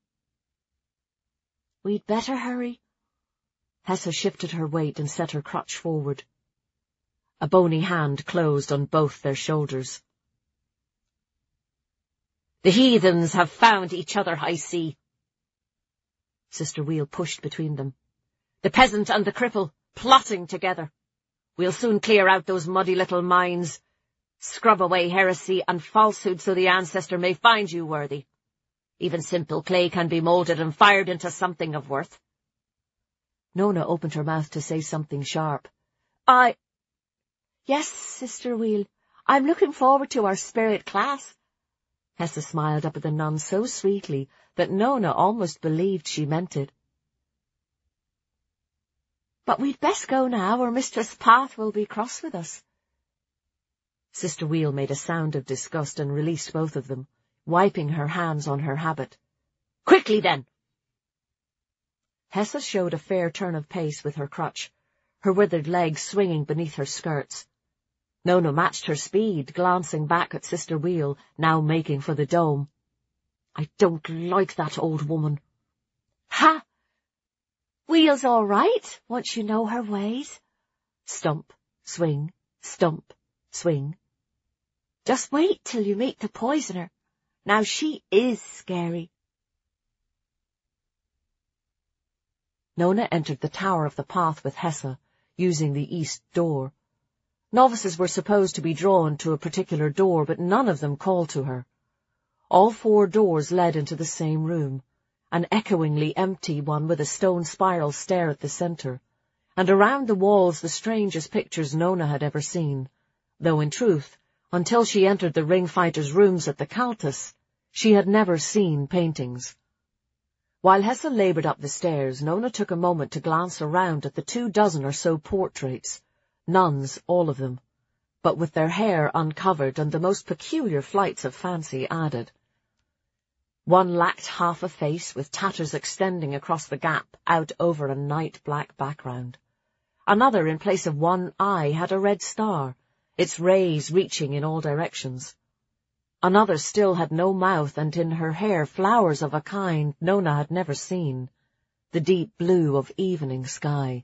"We'd better hurry." Hesse shifted her weight and set her crutch forward. A bony hand closed on both their shoulders. "The heathens have found each other, I see." Sister Wheel pushed between them. "The peasant and the cripple, plotting together. We'll soon clear out those muddy little minds, scrub away heresy and falsehood so the ancestor may find you worthy. Even simple clay can be moulded and fired into something of worth." Nona opened her mouth to say something sharp. I... Yes, Sister Wheel, I'm looking forward to our spirit class." Hesse smiled up at the nun so sweetly that Nona almost believed she meant it. "But we'd best go now, or Mistress Path will be cross with us." Sister Wheel made a sound of disgust and released both of them, wiping her hands on her habit. "Quickly, then!" Hesse showed a fair turn of pace with her crutch, her withered legs swinging beneath her skirts. Nona matched her speed, glancing back at Sister Wheel, now making for the dome. "I don't like that old woman." "Ha! Wheel's all right, once you know her ways." Stump, swing, stump, swing. "Just wait till you meet the poisoner. Now she is scary." Nona entered the tower of the path with Hesse, using the east door. Novices were supposed to be drawn to a particular door, but none of them called to her. All four doors led into the same room, an echoingly empty one with a stone spiral stair at the centre, and around the walls the strangest pictures Nona had ever seen, though in truth, until she entered the ring fighters' rooms at the Caltus, she had never seen paintings. While Hesse laboured up the stairs, Nona took a moment to glance around at the two dozen or so portraits, nuns all of them, but with their hair uncovered and the most peculiar flights of fancy added. One lacked half a face, with tatters extending across the gap out over a night-black background. Another, in place of one eye, had a red star, its rays reaching in all directions. Another still had no mouth, and in her hair flowers of a kind Nona had never seen, the deep blue of evening sky.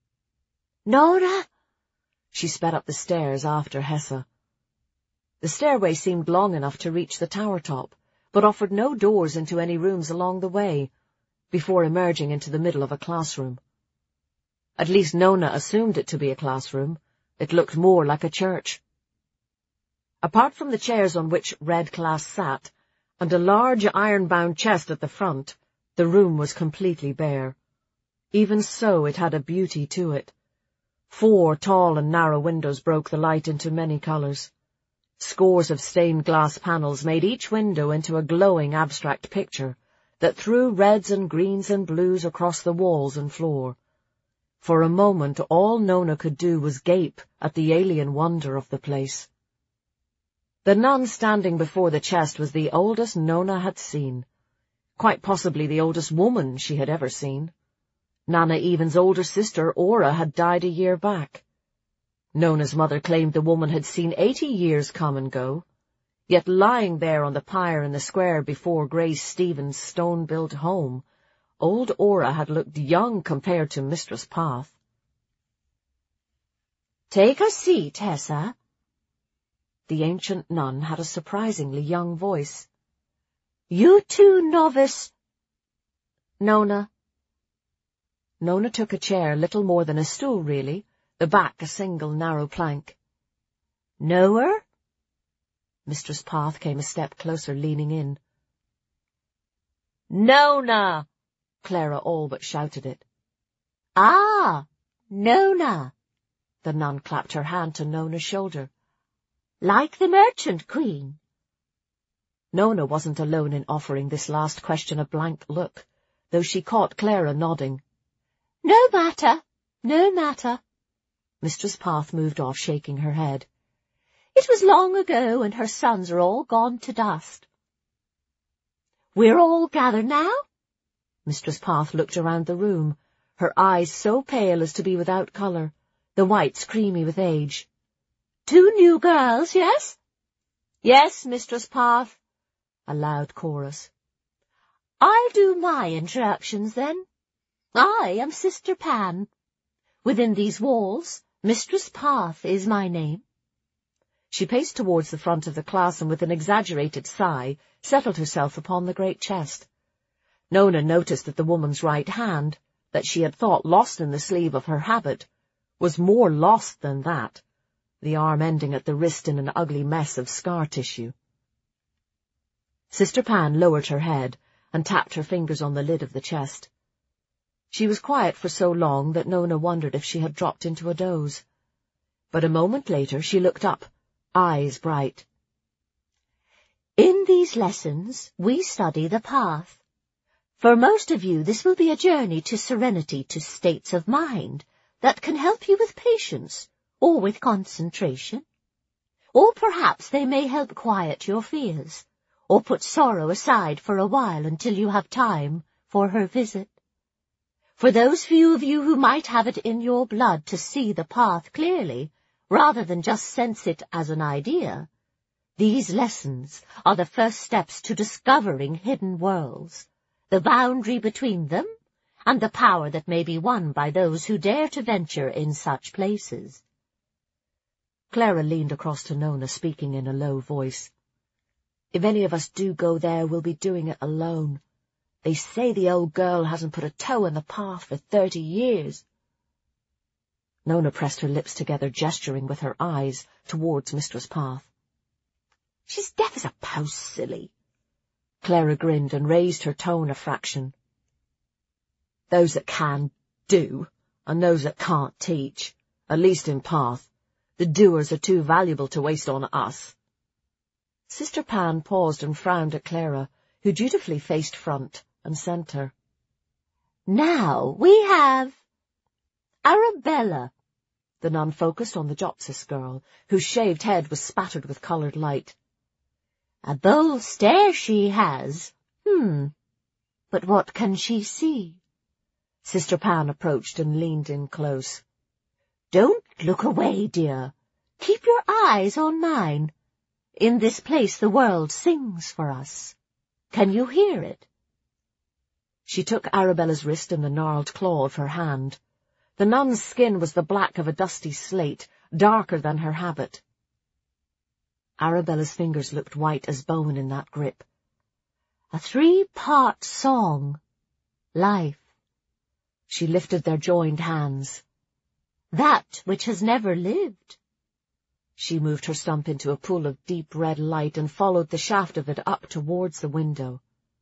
"Nona!" She sped up the stairs after Hesse. The stairway seemed long enough to reach the tower top, but offered no doors into any rooms along the way, before emerging into the middle of a classroom. At least Nona assumed it to be a classroom. It looked more like a church. Apart from the chairs on which Red Class sat, and a large iron-bound chest at the front, the room was completely bare. Even so, it had a beauty to it. Four tall and narrow windows broke the light into many colours. Scores of stained glass panels made each window into a glowing abstract picture that threw reds and greens and blues across the walls and floor. For a moment all Nona could do was gape at the alien wonder of the place. The nun standing before the chest was the oldest Nona had seen, quite possibly the oldest woman she had ever seen. Nana Even's older sister, Ora, had died a year back. Nona's mother claimed the woman had seen eighty years come and go, yet lying there on the pyre in the square before Grace Stevens' stone-built home, old Ora had looked young compared to Mistress Path. "Take a seat, Hessa." The ancient nun had a surprisingly young voice. "You too, novice." Nona. Nona took a chair, little more than a stool, really, the back a single narrow plank. "Know her?" Mistress Path came a step closer, leaning in. "Nona!" Clara all but shouted it. "Ah, Nona." The nun clapped her hand to Nona's shoulder. "Like the merchant queen?" Nona wasn't alone in offering this last question a blank look, though she caught Clara nodding. "No matter, no matter." Mistress Path moved off, shaking her head. "It was long ago, and her sons are all gone to dust. We're all gathered now?" Mistress Path looked around the room, her eyes so pale as to be without colour, the whites creamy with age. "Two new girls, yes?" "Yes, Mistress Path," a loud chorus. "I'll do my introductions, then. I am Sister Pan. Within these walls, Mistress Path is my name." She paced towards the front of the class and with an exaggerated sigh settled herself upon the great chest. Nona noticed that the woman's right hand, that she had thought lost in the sleeve of her habit, was more lost than that, the arm ending at the wrist in an ugly mess of scar tissue. Sister Pan lowered her head and tapped her fingers on the lid of the chest. She was quiet for so long that Nona wondered if she had dropped into a doze. But a moment later she looked up, eyes bright. "In these lessons we study the path. For most of you this will be a journey to serenity, to states of mind that can help you with patience or with concentration. Or perhaps they may help quiet your fears, or put sorrow aside for a while until you have time for her visit. For those few of you who might have it in your blood to see the path clearly, rather than just sense it as an idea, these lessons are the first steps to discovering hidden worlds, the boundary between them, and the power that may be won by those who dare to venture in such places." Clara leaned across to Nona, speaking in a low voice. "If any of us do go there, we'll be doing it alone. They say the old girl hasn't put a toe in the path for thirty years. Nona pressed her lips together, gesturing with her eyes towards Mistress Path. "She's deaf as a post, silly." Clara grinned and raised her tone a fraction. "Those that can, do, and those that can't teach, at least in Path. The doers are too valuable to waste on us." Sister Pan paused and frowned at Clara, who dutifully faced front and centre. "Now we have Arabella." The nun focused on the Jopsis girl, whose shaved head was spattered with coloured light. "A bold stare she has. Hmm. But what can she see?" Sister Pan approached and leaned in close. "Don't look away, dear. Keep your eyes on mine. In this place the world sings for us. Can you hear it?" She took Arabella's wrist in the gnarled claw of her hand. The nun's skin was the black of a dusty slate, darker than her habit. Arabella's fingers looked white as bone in that grip. "A three-part song. Life." She lifted their joined hands. "That which has never lived." She moved her stump into a pool of deep red light and followed the shaft of it up towards the window.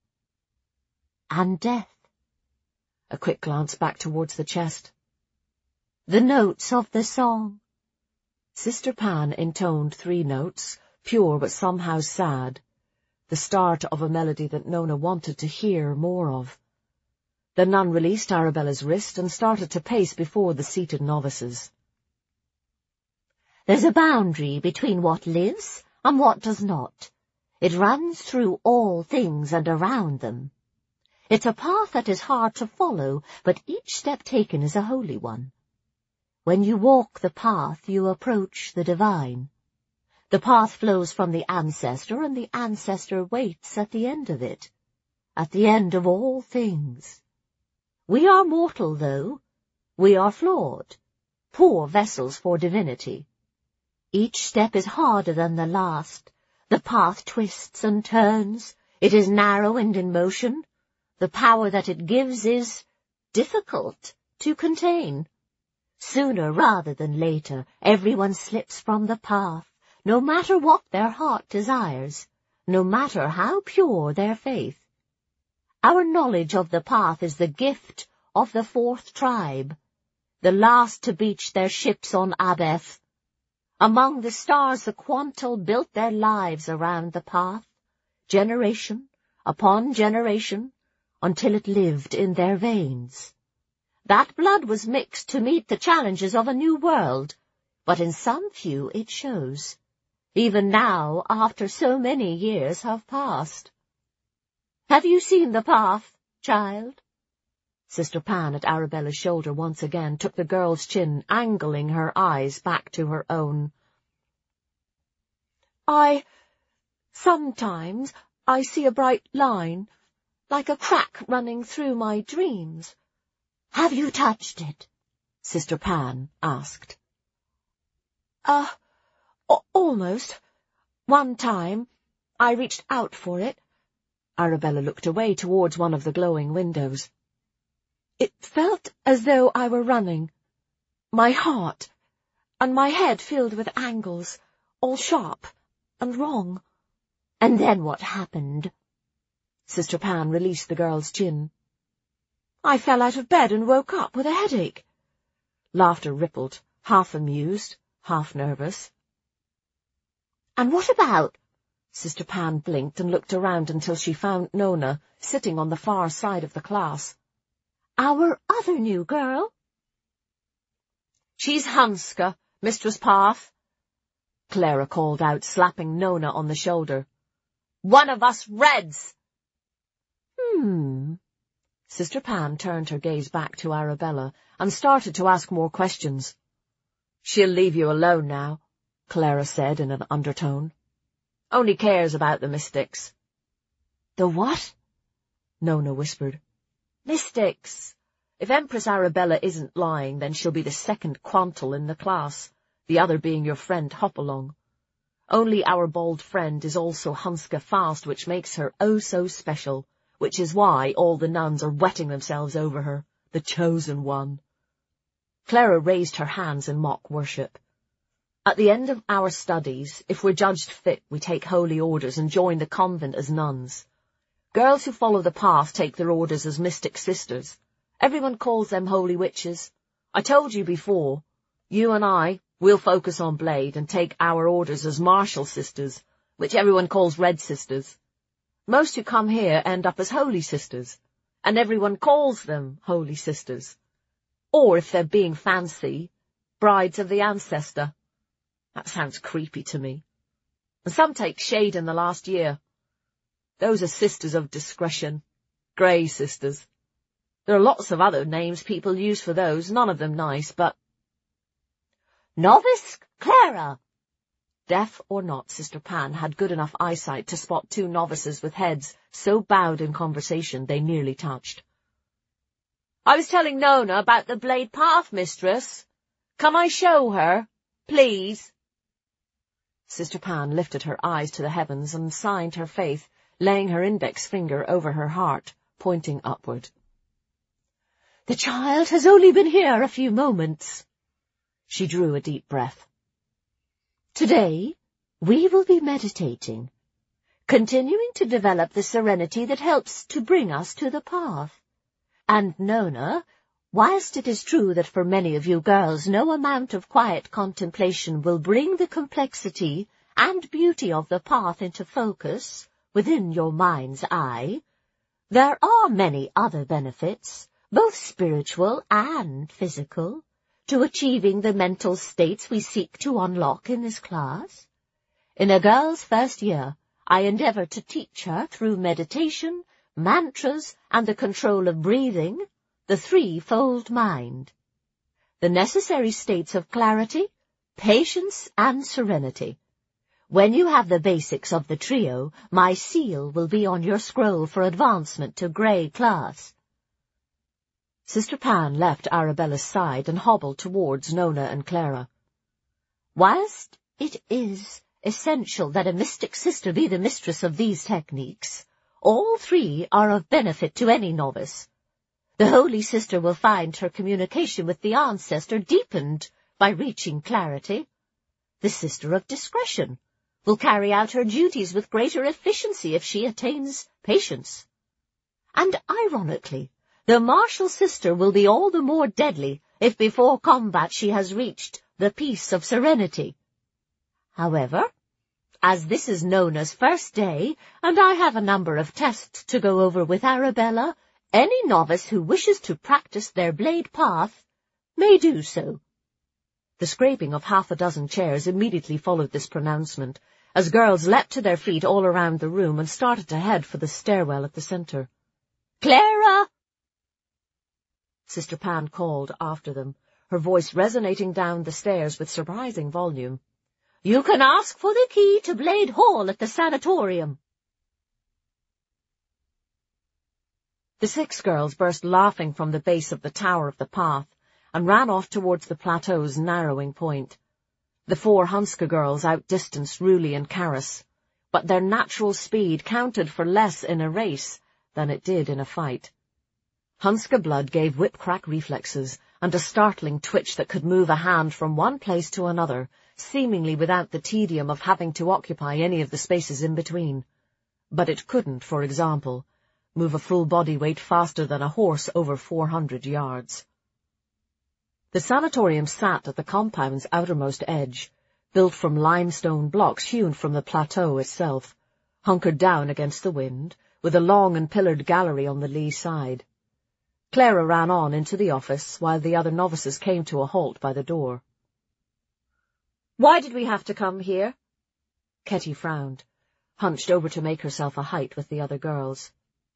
"And death." A quick glance back towards the chest. "The notes of the song." Sister Pan intoned three notes, pure but somehow sad, the start of a melody that Nona wanted to hear more of. The nun released Arabella's wrist and started to pace before the seated novices. "There's a boundary between what lives and what does not. It runs through all things and around them. It's a path that is hard to follow, but each step taken is a holy one. When you walk the path, you approach the divine. The path flows from the ancestor, and the ancestor waits at the end of it, at the end of all things. We are mortal, though. We are flawed, poor vessels for divinity. Each step is harder than the last. The path twists and turns. It is narrow and in motion. The power that it gives is difficult to contain. Sooner rather than later, everyone slips from the path, no matter what their heart desires, no matter how pure their faith. Our knowledge of the path is the gift of the fourth tribe, the last to beach their ships on Abeth. Among the stars the Quantal built their lives around the path, generation upon generation, until it lived in their veins. That blood was mixed to meet the challenges of a new world, but in some few it shows, even now after so many years have passed. Have you seen the path, child? Sister Pan at Arabella's shoulder once again took the girl's chin, angling her eyes back to her own. I... sometimes I see a bright line, like a crack running through my dreams. Have you touched it? Sister Pan asked. Uh, almost. One time I reached out for it. Arabella looked away towards one of the glowing windows. It felt as though I were running, my heart and my head filled with angles, all sharp and wrong. And then what happened? Sister Pan released the girl's chin. I fell out of bed and woke up with a headache. Laughter rippled, half amused, half nervous. And what about? Sister Pan blinked and looked around until she found Nona sitting on the far side of the class. Our other new girl? She's Hanska, Mistress Path, Clara called out, slapping Nona on the shoulder. One of us Reds! Hmm. Sister Pan turned her gaze back to Arabella and started to ask more questions. She'll leave you alone now, Clara said in an undertone. Only cares about the mystics. The what? Nona whispered. Mystics. If Empress Arabella isn't lying, then she'll be the second Quantal in the class, the other being your friend Hopalong. Only our bald friend is also Hanska Fast, which makes her oh so special, which is why all the nuns are wetting themselves over her, the chosen one. Clara raised her hands in mock worship. At the end of our studies, if we're judged fit, we take holy orders and join the convent as nuns. Girls who follow the path take their orders as mystic sisters. Everyone calls them holy witches. I told you before, you and I, we'll focus on Blade and take our orders as martial sisters, which everyone calls red sisters. Most who come here end up as holy sisters, and everyone calls them holy sisters. Or, if they're being fancy, brides of the ancestor. That sounds creepy to me. And some take shade in the last year. Those are sisters of discretion, grey sisters. There are lots of other names people use for those, none of them nice, but... Novice Clara! Deaf or not, Sister Pan had good enough eyesight to spot two novices with heads so bowed in conversation they nearly touched. I was telling Nona about the Blade Path, mistress. Can I show her, please? Sister Pan lifted her eyes to the heavens and signed her faith, laying her index finger over her heart, pointing upward. The child has only been here a few moments. She drew a deep breath. Today, we will be meditating, continuing to develop the serenity that helps to bring us to the path. And Nona, whilst it is true that for many of you girls no amount of quiet contemplation will bring the complexity and beauty of the path into focus within your mind's eye, there are many other benefits, both spiritual and physical, to achieving the mental states we seek to unlock in this class. In a girl's first year, I endeavor to teach her through meditation, mantras, and the control of breathing, the threefold mind. the necessary states of clarity, patience, and serenity. When you have the basics of the trio, my seal will be on your scroll for advancement to grey class. Sister Pan left Arabella's side and hobbled towards Nona and Clara. Whilst it is essential that a mystic sister be the mistress of these techniques, all three are of benefit to any novice. The Holy Sister will find her communication with the ancestor deepened by reaching clarity. The Sister of Discretion will carry out her duties with greater efficiency if she attains patience. And ironically, the Martial Sister will be all the more deadly if before combat she has reached the peace of serenity. However, as this is Nona's first day, and I have a number of tests to go over with Arabella, any novice who wishes to practice their blade path may do so. The scraping of half a dozen chairs immediately followed this pronouncement, as girls leapt to their feet all around the room and started to head for the stairwell at the centre. "Clara!" Sister Pan called after them, her voice resonating down the stairs with surprising volume. "You can ask for the key to Blade Hall at the sanatorium." The six girls burst laughing from the base of the tower of the path and ran off towards the plateau's narrowing point. The four Hunska girls outdistanced Ruli and Karis, but their natural speed counted for less in a race than it did in a fight. Hunska blood gave whip-crack reflexes and a startling twitch that could move a hand from one place to another, seemingly without the tedium of having to occupy any of the spaces in between. But it couldn't, for example, move a full body weight faster than a horse over four hundred yards. The sanatorium sat at the compound's outermost edge, built from limestone blocks hewn from the plateau itself, hunkered down against the wind, with a long and pillared gallery on the lee side. Clara ran on into the office, while the other novices came to a halt by the door. "Why did we have to come here?" Ketty frowned, hunched over to make herself a height with the other girls.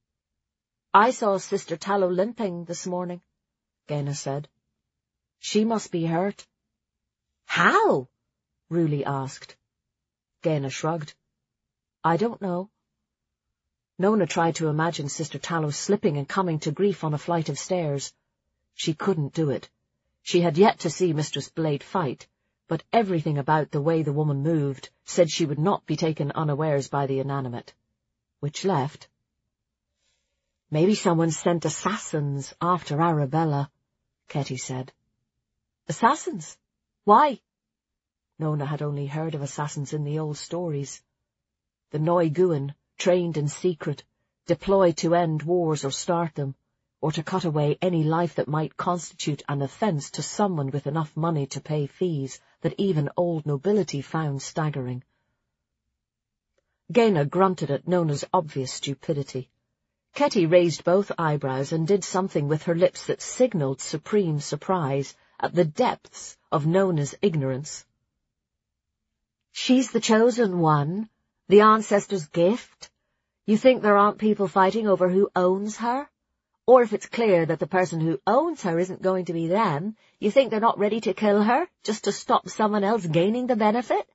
"I saw Sister Tallow limping this morning," Gaina said. "She must be hurt." "How?" Ruli asked. Gaina shrugged. "I don't know." Nona tried to imagine Sister Tallow slipping and coming to grief on a flight of stairs. She couldn't do it. She had yet to see Mistress Blade fight, but everything about the way the woman moved said she would not be taken unawares by the inanimate. Which left... "Maybe someone sent assassins after Arabella," Ketty said. "Assassins? Why?" Nona had only heard of assassins in the old stories. The Noi Guin, trained in secret, deployed to end wars or start them, or to cut away any life that might constitute an offence to someone with enough money to pay fees that even old nobility found staggering. Gaina grunted at Nona's obvious stupidity. Ketty raised both eyebrows and did something with her lips that signalled supreme surprise at the depths of Nona's ignorance. "She's the chosen one, the ancestor's gift? You think there aren't people fighting over who owns her? Or if it's clear that the person who owns her isn't going to be them, you think they're not ready to kill her, just to stop someone else gaining the benefit?"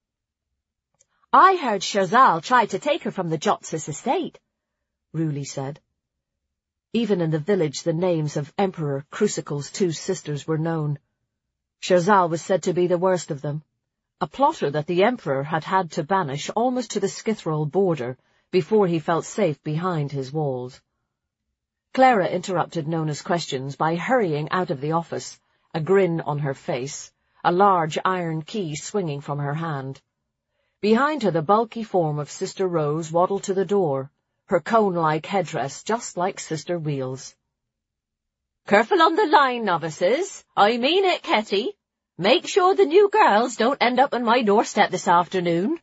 "I heard Sherzal tried to take her from the Jotsis estate," Ruli said. Even in the village the names of Emperor Crucicle's two sisters were known. Sherzal was said to be the worst of them, a plotter that the Emperor had had to banish almost to the Skithrol border before he felt safe behind his walls. Clara interrupted Nona's questions by hurrying out of the office, a grin on her face, a large iron key swinging from her hand. Behind her the bulky form of Sister Rose waddled to the door, her cone-like headdress just like Sister Wheel's. "Careful on the line, novices. I mean it, Ketty. Make sure the new girls don't end up on my doorstep this afternoon."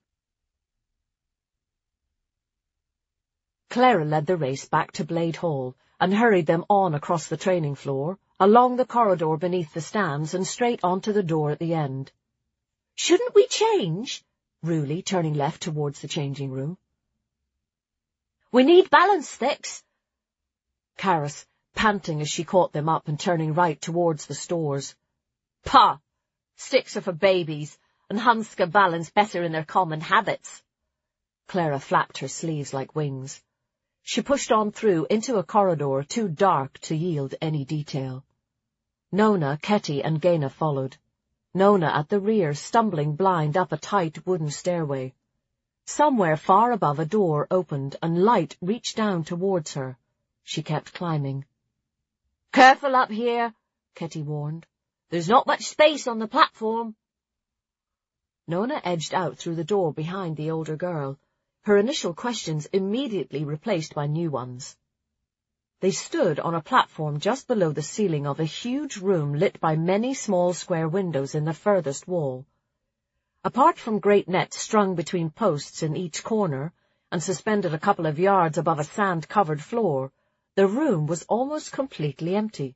Clara led the race back to Blade Hall and hurried them on across the training floor, along the corridor beneath the stands and straight on to the door at the end. "Shouldn't we change?" Ruli, turning left towards the changing room. "We need balance sticks." Karis, panting as she caught them up and turning right towards the stores. Pah! Sticks are for babies, and Hanska balance better in their common habits. Clara flapped her sleeves like wings. She pushed on through into a corridor too dark to yield any detail. Nona, Ketty, and Gaina followed. Nona at the rear, stumbling blind up a tight wooden stairway. Somewhere far above a door opened and light reached down towards her. She kept climbing. "Careful up here," Ketty warned. "There's not much space on the platform." Nona edged out through the door behind the older girl, her initial questions immediately replaced by new ones. They stood on a platform just below the ceiling of a huge room lit by many small square windows in the furthest wall. Apart from great nets strung between posts in each corner and suspended a couple of yards above a sand-covered floor, the room was almost completely empty.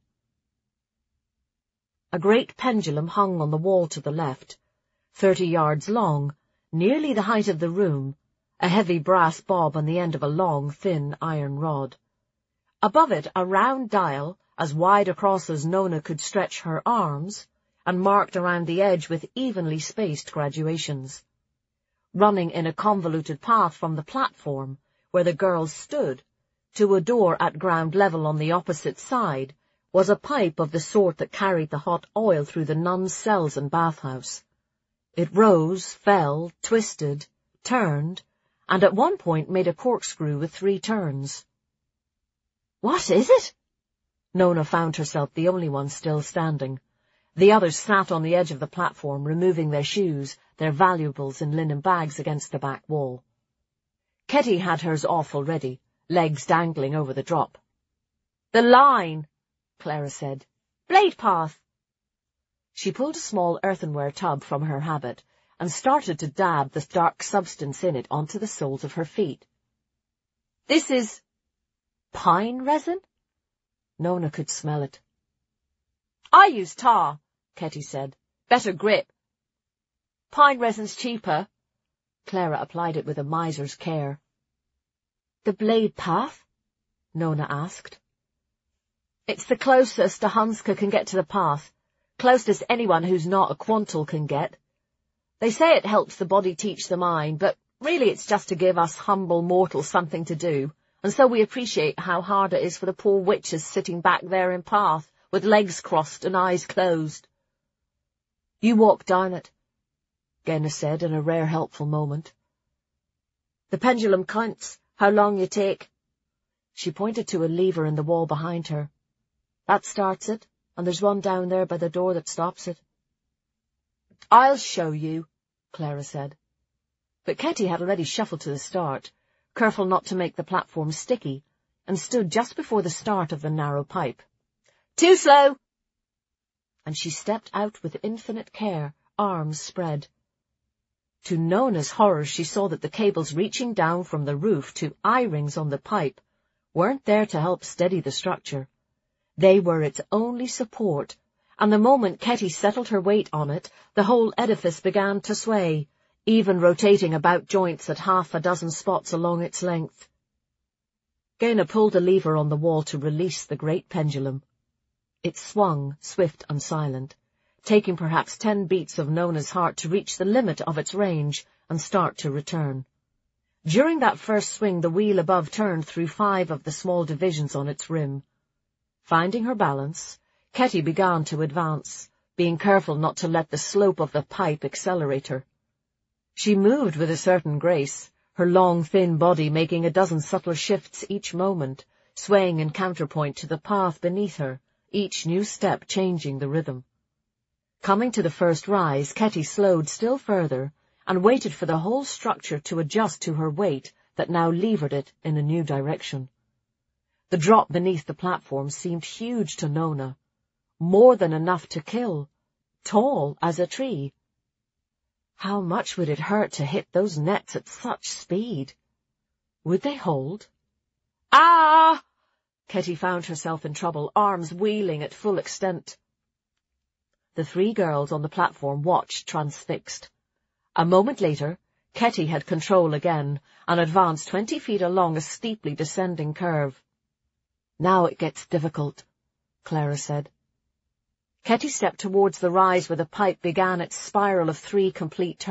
A great pendulum hung on the wall to the left, thirty yards long, nearly the height of the room, a heavy brass bob on the end of a long, thin iron rod. Above it a round dial, as wide across as Nona could stretch her arms, and marked around the edge with evenly spaced graduations. Running in a convoluted path from the platform, where the girls stood, to a door at ground level on the opposite side, was a pipe of the sort that carried the hot oil through the nuns' cells and bathhouse. It rose, fell, twisted, turned, and at one point made a corkscrew with three turns. "What is it?" Nona found herself the only one still standing. The others sat on the edge of the platform, removing their shoes, their valuables in linen bags against the back wall. Ketty had hers off already, legs dangling over the drop. "The line," Clara said. "Blade path." She pulled a small earthenware tub from her habit and started to dab the dark substance in it onto the soles of her feet. "This is pine resin?" Nona could smell it. "I use tar," Ketty said. "Better grip. Pine resin's cheaper." Clara applied it with a miser's care. "The blade path?" Nona asked. "It's the closest a Hanska can get to the path, closest anyone who's not a Quantal can get. They say it helps the body teach the mind, but really it's just to give us humble mortals something to do, and so we appreciate how hard it is for the poor witches sitting back there in path, with legs crossed and eyes closed." "You walk down it," Gaina said in a rare helpful moment. "The pendulum counts how long you take." She pointed to a lever in the wall behind her. "That starts it, and there's one down there by the door that stops it." "I'll show you," Clara said. But Ketty had already shuffled to the start, careful not to make the platform sticky, and stood just before the start of the narrow pipe. "Too slow!" And she stepped out with infinite care, arms spread. To Nona's horror, she saw that the cables reaching down from the roof to eye-rings on the pipe weren't there to help steady the structure. They were its only support, and the moment Ketty settled her weight on it, the whole edifice began to sway, even rotating about joints at half a dozen spots along its length. Gaina pulled a lever on the wall to release the great pendulum. It swung, swift and silent, taking perhaps ten beats of Nona's heart to reach the limit of its range and start to return. During that first swing, the wheel above turned through five of the small divisions on its rim. Finding her balance, Ketty began to advance, being careful not to let the slope of the pipe accelerate her. She moved with a certain grace, her long, thin body making a dozen subtle shifts each moment, swaying in counterpoint to the path beneath her, each new step changing the rhythm. Coming to the first rise, Ketty slowed still further and waited for the whole structure to adjust to her weight that now levered it in a new direction. The drop beneath the platform seemed huge to Nona, more than enough to kill, tall as a tree. How much would it hurt to hit those nets at such speed? Would they hold? "Ah!" Ketty found herself in trouble, arms wheeling at full extent. The three girls on the platform watched transfixed. A moment later, Ketty had control again and advanced twenty feet along a steeply descending curve. "Now it gets difficult," Clara said. Ketty stepped towards the rise where the pipe began its spiral of three complete turns.